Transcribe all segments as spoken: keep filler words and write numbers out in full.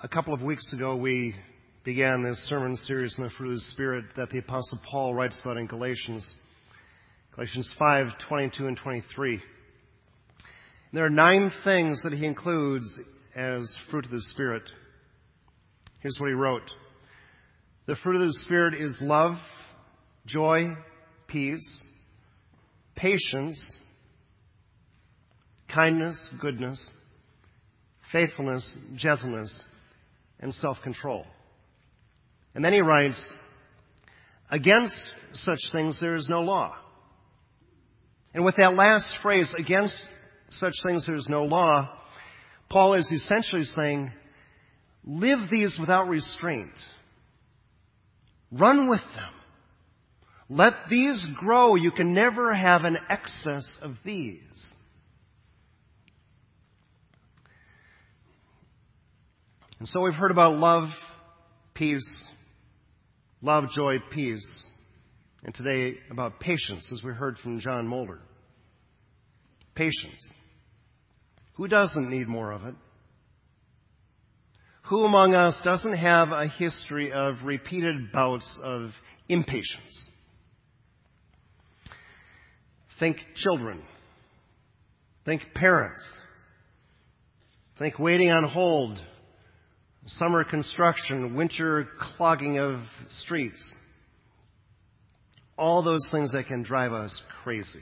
A couple of weeks ago, we began this sermon series on the fruit of the Spirit that the Apostle Paul writes about in Galatians. Galatians five, twenty-two and twenty-three. And there are nine things that he includes as fruit of the Spirit. Here's what he wrote. The fruit of the Spirit is love, joy, peace, patience, kindness, goodness, faithfulness, gentleness, and self-control. And then he writes, against such things there is no law. And with that last phrase, against such things there is no law, Paul is essentially saying, live these without restraint. Run with them. Let these grow. You can never have an excess of these. And so we've heard about love, peace, love, joy, peace. And today about patience, as we heard from John Mulder. Patience. Who doesn't need more of it? Who among us doesn't have a history of repeated bouts of impatience? Think children. Think parents. Think waiting on hold. Summer construction, winter clogging of streets. All those things that can drive us crazy.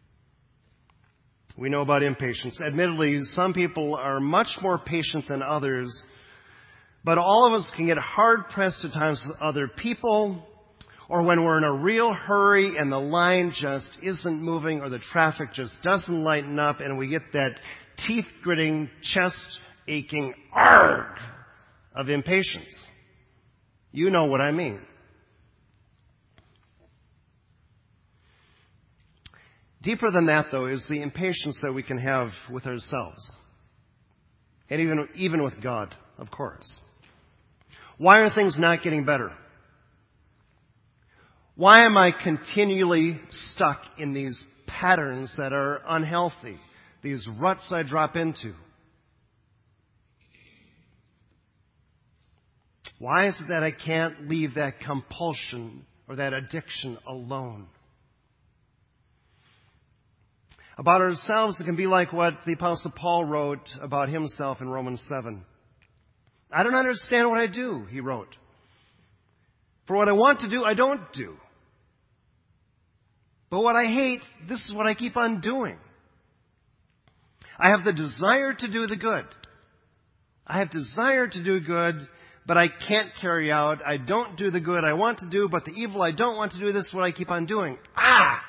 We know about impatience. Admittedly, some people are much more patient than others, but all of us can get hard-pressed at times with other people, or when we're in a real hurry and the line just isn't moving or the traffic just doesn't lighten up and we get that teeth-gritting, chest-aching argh of impatience. You know what I mean. Deeper than that, though, is the impatience that we can have with ourselves. And even, even with God, of course. Why are things not getting better? Why am I continually stuck in these patterns that are unhealthy? These ruts I drop into? Why is it that I can't leave that compulsion or that addiction alone? About ourselves, it can be like what the Apostle Paul wrote about himself in Romans seven. I don't understand what I do, he wrote. For what I want to do, I don't do. But what I hate, this is what I keep on doing. I have the desire to do the good. I have desire to do good, but I can't carry out. I don't do the good I want to do, but the evil I don't want to do, this is what I keep on doing. Ah!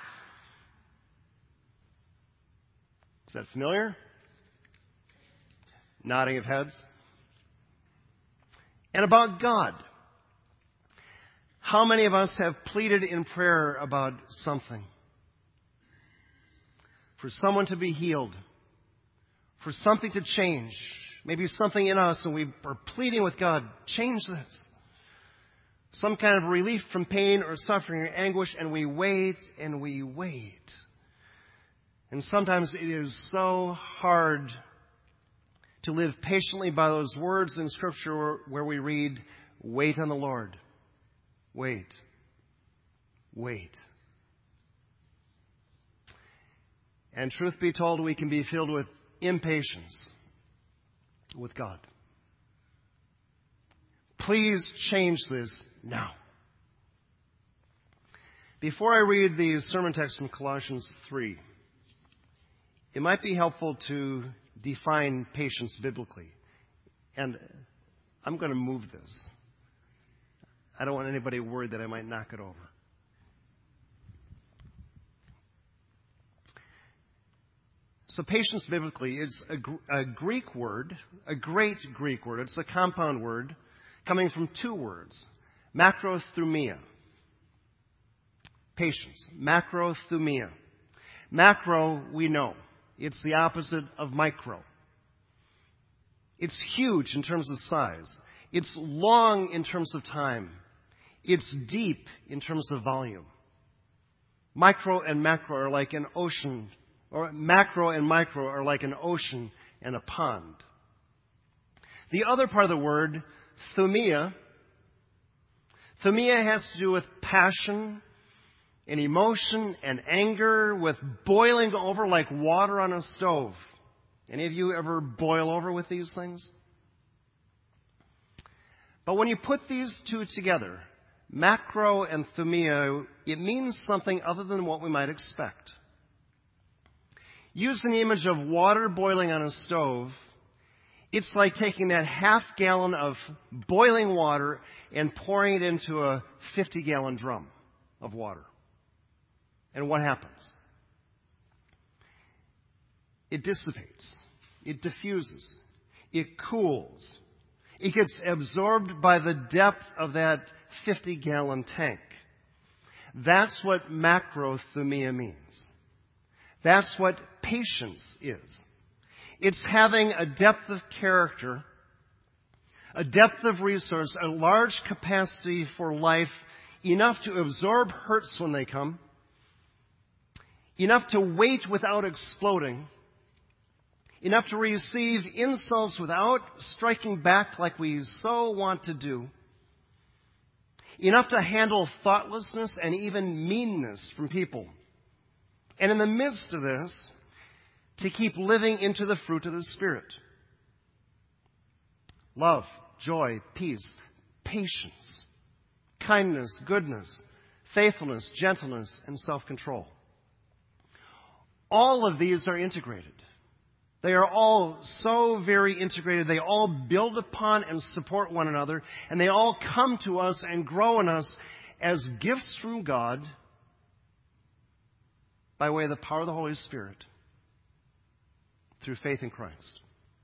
Is that familiar? Nodding of heads. And about God. How many of us have pleaded in prayer about something? For someone to be healed. For something to change. Maybe something in us, and we are pleading with God, change this. Some kind of relief from pain or suffering or anguish, and we wait and we wait. And sometimes it is so hard to live patiently by those words in Scripture where we read, wait on the Lord. Wait. Wait. And truth be told, we can be filled with impatience with God. Please change this now. Before I read the sermon text from Colossians three, it might be helpful to define patience biblically. And I'm going to move this. I don't want anybody worried that I might knock it over. So patience biblically is a, a Greek word, a great Greek word. It's a compound word coming from two words, macrothumia. Patience, macrothumia. Macro, we know. It's the opposite of micro. It's huge in terms of size. It's long in terms of time. It's deep in terms of volume. Micro and macro are like an ocean, or macro and micro are like an ocean and a pond. The other part of the word, thumia, thumia has to do with passion and emotion and anger, with boiling over like water on a stove. Any of you ever boil over with these things? But when you put these two together, macro and thumia, it means something other than what we might expect. Using the image of water boiling on a stove, it's like taking that half gallon of boiling water and pouring it into a fifty gallon drum of water. And what happens? It dissipates. It diffuses. It cools. It gets absorbed by the depth of that fifty gallon tank. That's what macrothumia means. That's what patience is. It's having a depth of character, a depth of resource, a large capacity for life, enough to absorb hurts when they come, enough to wait without exploding, enough to receive insults without striking back like we so want to do, enough to handle thoughtlessness and even meanness from people. And in the midst of this, to keep living into the fruit of the Spirit. Love, joy, peace, patience, kindness, goodness, faithfulness, gentleness, and self-control. All of these are integrated. They are all so very integrated. They all build upon and support one another, and they all come to us and grow in us as gifts from God by way of the power of the Holy Spirit through faith in Christ.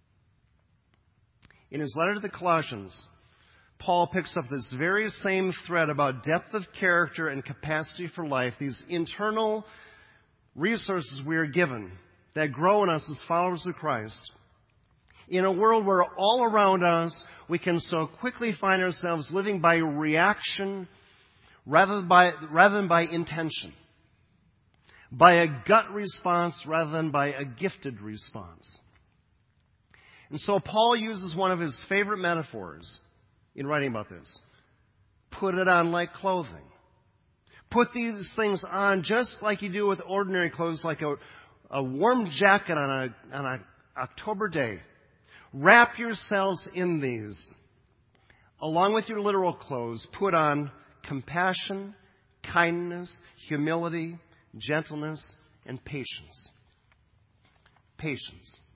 In his letter to the Colossians, Paul picks up this very same thread about depth of character and capacity for life, these internal resources we are given that grow in us as followers of Christ. In a world where all around us we can so quickly find ourselves living by reaction rather than by, rather than by intention. By a gut response rather than by a gifted response. And so Paul uses one of his favorite metaphors in writing about this. Put it on like clothing. Put these things on just like you do with ordinary clothes, like a, a warm jacket on a on an October day. Wrap yourselves in these. Along with your literal clothes, put on compassion, kindness, humility, gentleness, and patience. Patience.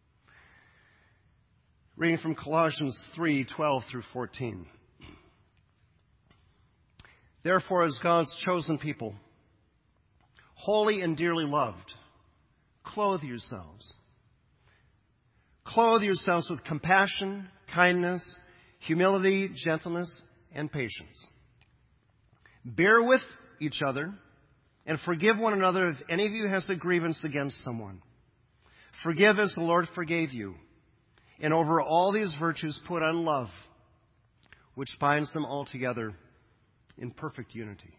Reading from Colossians three, twelve through fourteen. Therefore, as God's chosen people, holy and dearly loved, clothe yourselves. Clothe yourselves with compassion, kindness, humility, gentleness, and patience. Bear with each other, and forgive one another if any of you has a grievance against someone. Forgive as the Lord forgave you. And over all these virtues put on love, which binds them all together in perfect unity.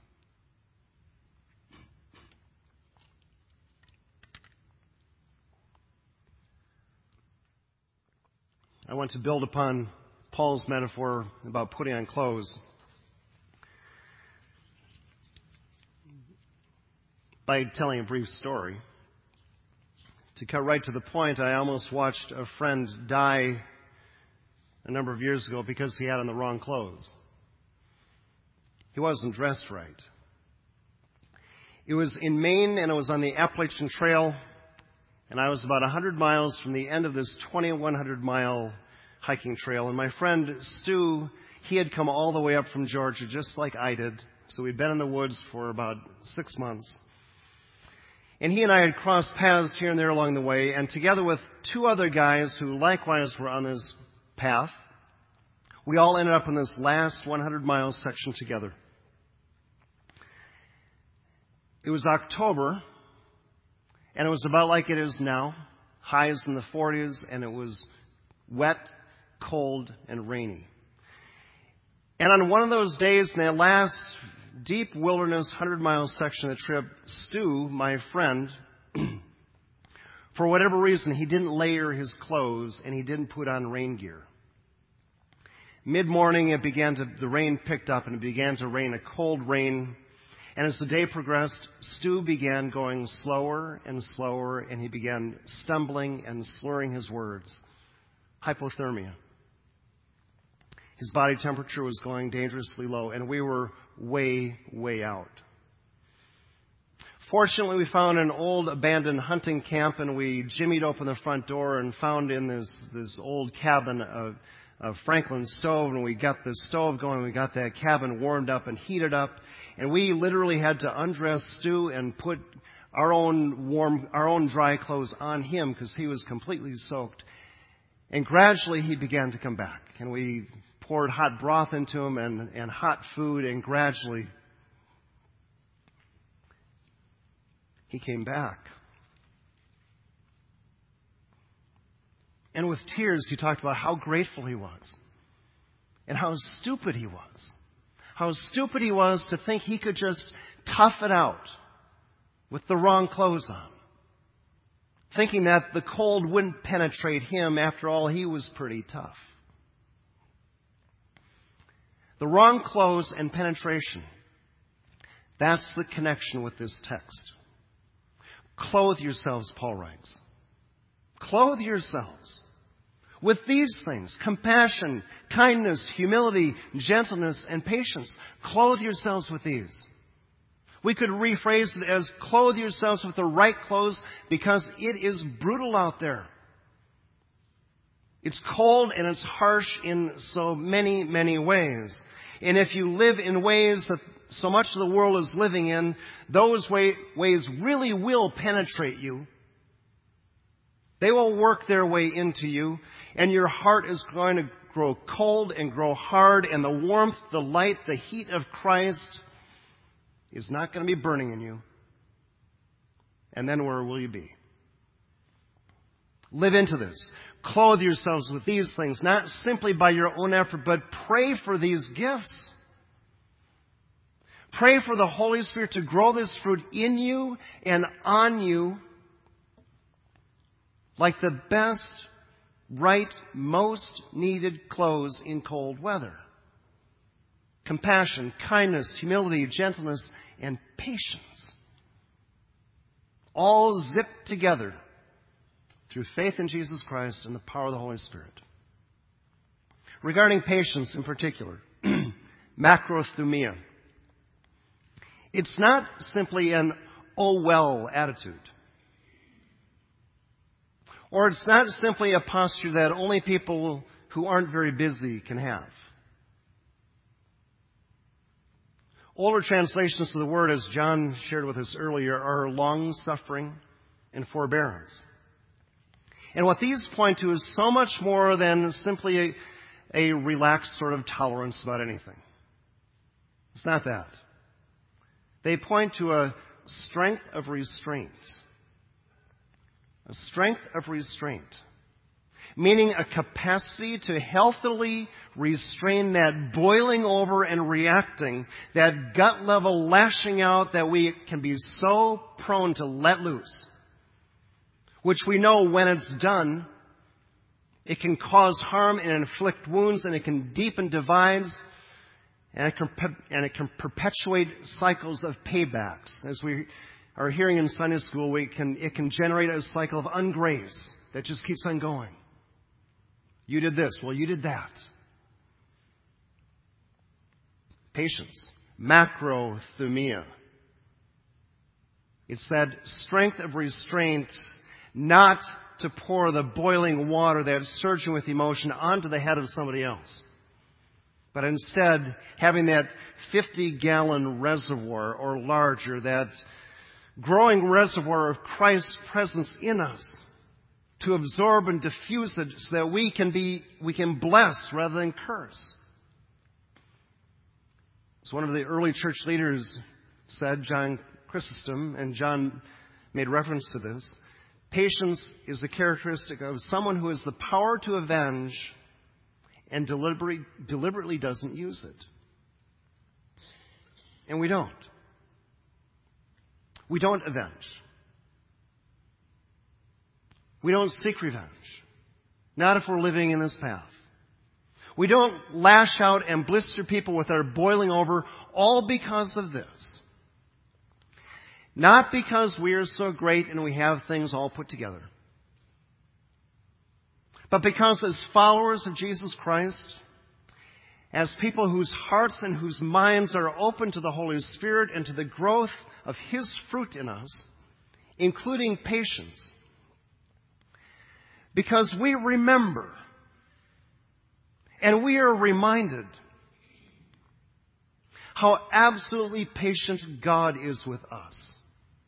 I want to build upon Paul's metaphor about putting on clothes by telling a brief story. To cut right to the point, I almost watched a friend die a number of years ago because he had on the wrong clothes. He wasn't dressed right. It was in Maine, and it was on the Appalachian Trail, and I was about one hundred miles from the end of this twenty-one hundred mile hiking trail. And my friend Stu, he had come all the way up from Georgia just like I did. So we'd been in the woods for about six months. And he and I had crossed paths here and there along the way, and together with two other guys who likewise were on this path, we all ended up in this last one hundred mile section together. It was October, and it was about like it is now, highs in the forties, and it was wet, cold, and rainy. And on one of those days, in that last deep wilderness one hundred mile section of the trip, Stu, my friend, for whatever reason, he didn't layer his clothes and he didn't put on rain gear. Mid-morning, it began to, the rain picked up and it began to rain, a cold rain. And as the day progressed, Stu began going slower and slower, and he began stumbling and slurring his words. Hypothermia. His body temperature was going dangerously low, and we were way, way out. Fortunately, we found an old abandoned hunting camp, and we jimmied open the front door and found in this, this old cabin a, a Franklin stove, and we got the stove going. We got that cabin warmed up and heated up, and we literally had to undress Stu and put our own warm, our own dry clothes on him because he was completely soaked. And gradually, he began to come back, and we poured hot broth into him and, and hot food, and gradually he came back. And with tears, he talked about how grateful he was and how stupid he was. How stupid he was to think he could just tough it out with the wrong clothes on. Thinking that the cold wouldn't penetrate him. After all, he was pretty tough. The wrong clothes and penetration. That's the connection with this text. Clothe yourselves, Paul writes. Clothe yourselves with these things: compassion, kindness, humility, gentleness, and patience. Clothe yourselves with these. We could rephrase it as clothe yourselves with the right clothes because it is brutal out there. It's cold and it's harsh in so many, many ways. And if you live in ways that so much of the world is living in, those way, ways really will penetrate you. They will work their way into you, and your heart is going to grow cold and grow hard, and the warmth, the light, the heat of Christ is not going to be burning in you. And then where will you be? Live into this. Clothe yourselves with these things, not simply by your own effort, but pray for these gifts. Pray for the Holy Spirit to grow this fruit in you and on you like the best, right, most needed clothes in cold weather. Compassion, kindness, humility, gentleness, and patience. All zipped together through faith in Jesus Christ and the power of the Holy Spirit. Regarding patience in particular, macrothumia. It's not simply an oh well attitude. Or it's not simply a posture that only people who aren't very busy can have. Older translations of the word, as John shared with us earlier, are long-suffering and forbearance. And what these point to is so much more than simply a, a relaxed sort of tolerance about anything. It's not that. They point to a strength of restraint. A strength of restraint. Meaning a capacity to healthily restrain that boiling over and reacting, that gut level lashing out that we can be so prone to let loose. Which we know when it's done, it can cause harm and inflict wounds, and it can deepen divides, and it can, and it can perpetuate cycles of paybacks. As we are hearing in Sunday school, we can, it can generate a cycle of ungrace that just keeps on going. You did this, well, you did that. Patience, macrothumia. It's that strength of restraint, not to pour the boiling water that's surging with emotion onto the head of somebody else, but instead having that fifty-gallon reservoir or larger, that growing reservoir of Christ's presence in us to absorb and diffuse it so that we can be, we can bless rather than curse. As one of the early church leaders said, John Chrysostom, and John made reference to this, patience is a characteristic of someone who has the power to avenge and deliberately, deliberately doesn't use it. And we don't. We don't avenge. We don't seek revenge. Not if we're living in this path. We don't lash out and blister people with our boiling over, all because of this. Not because we are so great and we have things all put together, but because as followers of Jesus Christ, as people whose hearts and whose minds are open to the Holy Spirit and to the growth of His fruit in us, including patience, because we remember and we are reminded how absolutely patient God is with us.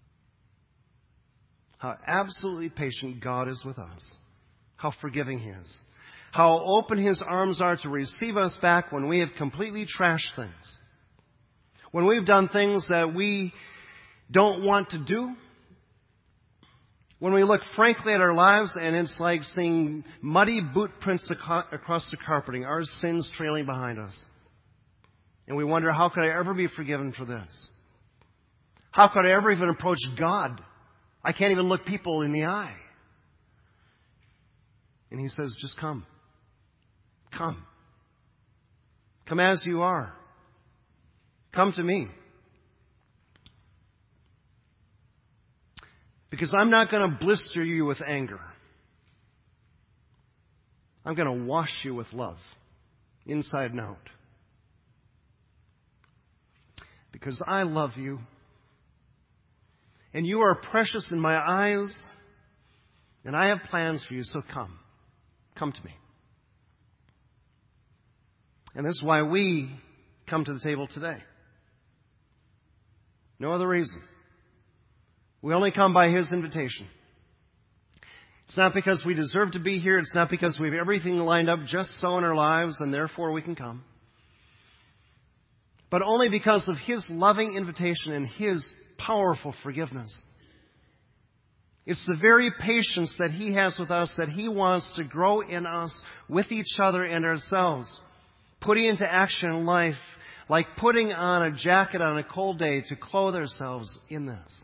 How absolutely patient God is with us. How forgiving He is. How open His arms are to receive us back when we have completely trashed things. When we've done things that we don't want to do. When we look frankly at our lives and it's like seeing muddy boot prints across the carpeting, our sins trailing behind us. And we wonder, how could I ever be forgiven for this? How could I ever even approach God? I can't even look people in the eye. And He says, just come. Come. Come as you are. Come to me. Because I'm not going to blister you with anger. I'm going to wash you with love, inside and out. Because I love you. And you are precious in my eyes. And I have plans for you, so come. Come to me. And this is why we come to the table today. No other reason. We only come by His invitation. It's not because we deserve to be here. It's not because we have everything lined up just so in our lives and therefore we can come. But only because of His loving invitation and His powerful forgiveness. It's the very patience that He has with us that He wants to grow in us with each other and ourselves. Putting into action in life, like putting on a jacket on a cold day to clothe ourselves in this.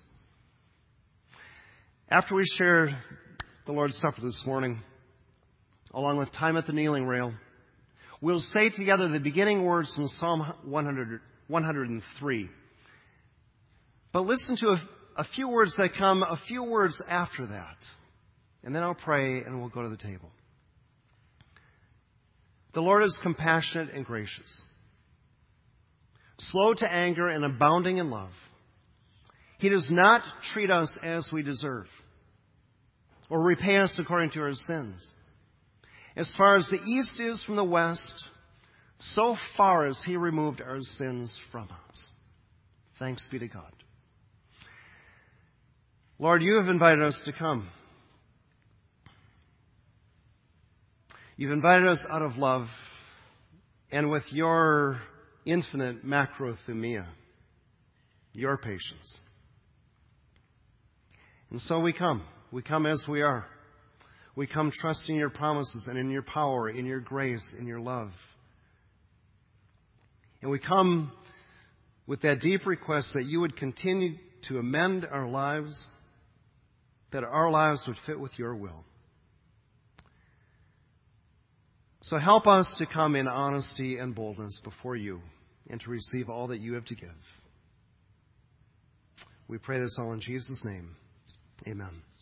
After we share the Lord's Supper this morning, along with time at the kneeling rail, we'll say together the beginning words from Psalm one hundred, one hundred three. But listen to a, a few words that come a few words after that. And then I'll pray and we'll go to the table. The Lord is compassionate and gracious, slow to anger and abounding in love. He does not treat us as we deserve or repay us according to our sins. As far as the east is from the west, so far as He removed our sins from us. Thanks be to God. Lord, you have invited us to come. You've invited us out of love and with your infinite macrothumia, your patience. And so we come. We come as we are. We come trusting your promises and in your power, in your grace, in your love. And we come with that deep request that you would continue to amend our lives, that our lives would fit with your will. So help us to come in honesty and boldness before you and to receive all that you have to give. We pray this all in Jesus' name. Amen.